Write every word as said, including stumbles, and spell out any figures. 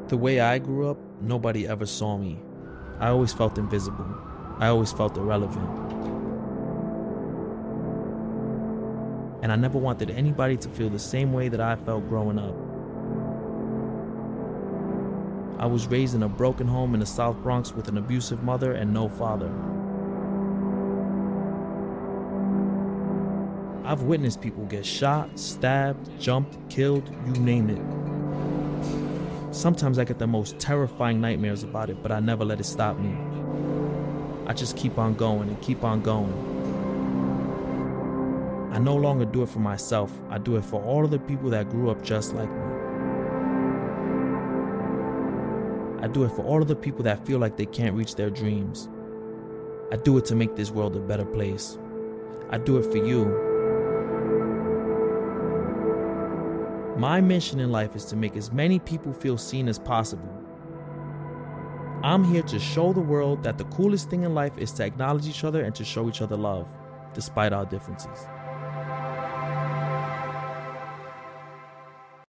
The way I grew up, nobody ever saw me. I always felt invisible. I always felt irrelevant. And I never wanted anybody to feel the same way that I felt growing up. I was raised in a broken home in the South Bronx with an abusive mother and no father. I've witnessed people get shot, stabbed, jumped, killed, you name it. Sometimes I get the most terrifying nightmares about it, but I never let it stop me. I just keep on going and keep on going. I no longer do it for myself. I do it for all of the people that grew up just like me. I do it for all of the people that feel like they can't reach their dreams. I do it to make this world a better place. I do it for you. My mission in life is to make as many people feel seen as possible. I'm here to show the world that the coolest thing in life is to acknowledge each other and to show each other love, despite our differences.